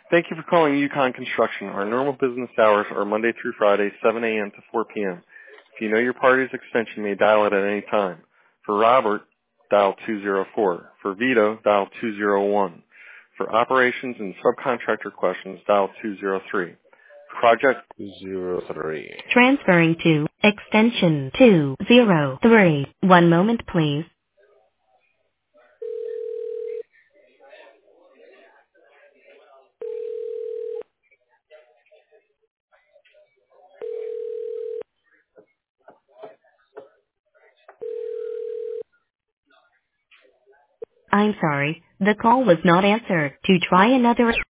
Thank you for calling Yukon Construction. Our normal business hours are Monday through Friday, 7 a.m. to 4 p.m. If you know your party's extension, you may dial it at any time. For Robert, dial 204. For Vito, dial 201. For operations and subcontractor questions, dial 203. Project 03. Transferring to extension 203. One moment, please. I'm sorry, the call was not answered. To try another